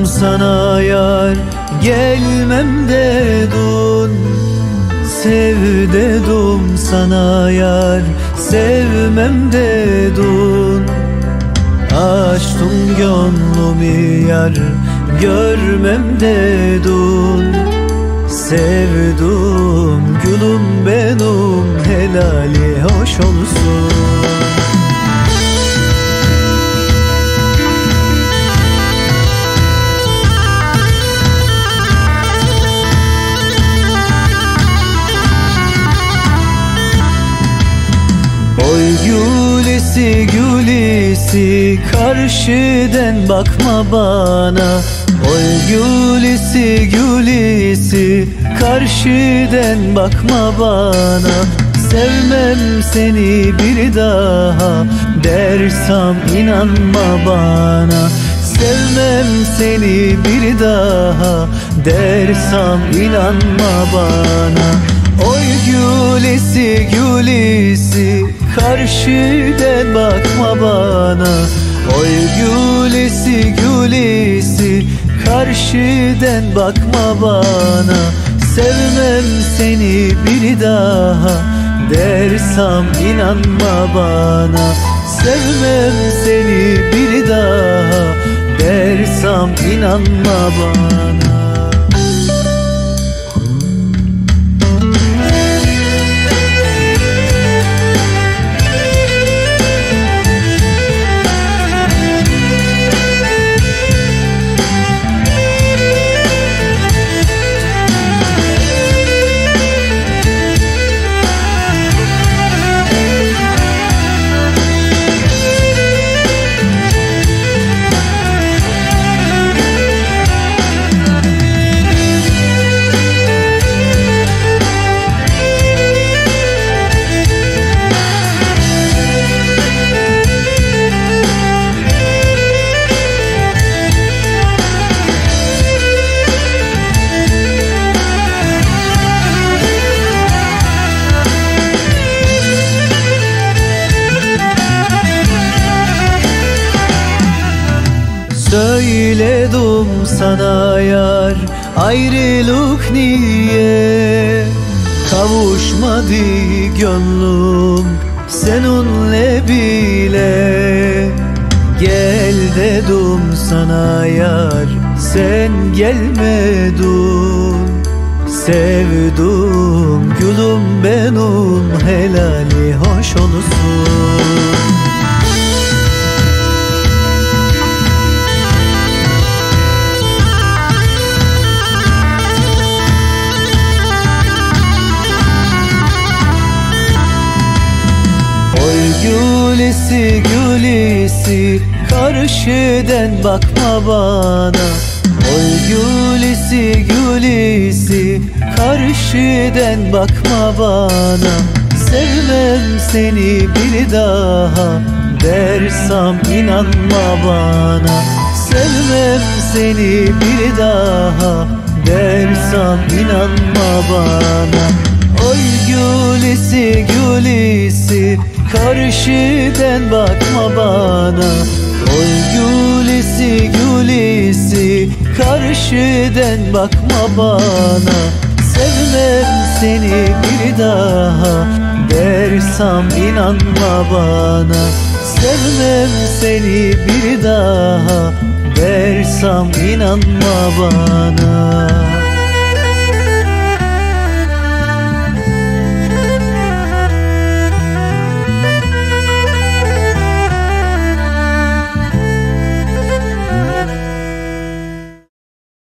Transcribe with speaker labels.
Speaker 1: sana yar, gelmem dedun. Sev dedim sana yar, sevmem dedun. Açtım gönlümü yar, görmem dedun. Sevdim gülüm benim, helali hoş olsun. Oy gülesi gülesi, karşıdan bakma bana. Oy gülesi gülesi, karşıdan bakma bana. Sevmem seni bir daha dersem inanma bana. Sevmem seni bir daha dersem inanma bana. Oy gülesi gülesi, karşıdan bakma bana. Oy gülesi gülesi, karşıdan bakma bana. Sevmem seni bir daha dersem inanma bana. Sevmem seni bir daha dersem inanma bana. Söyledim sana yar, ayrılık niye? Kavuşmadı gönlüm seninle bile. Gel dedim sana yar, sen gelmedin. Sevdim gülüm benim, helali hoş olsun. Gülesi gülesi, karşıdan bakma bana. Oy gülesi gülesi, karşıdan bakma bana. Sevmem seni bir daha dersem inanma bana. Sevmem seni bir daha dersem inanma bana. Oy gülesi gülesi, karşıdan bakma bana. Oy gülesi gülesi, karşıdan bakma bana. Sevmem seni bir daha dersem inanma bana. Sevmem seni bir daha dersem inanma bana.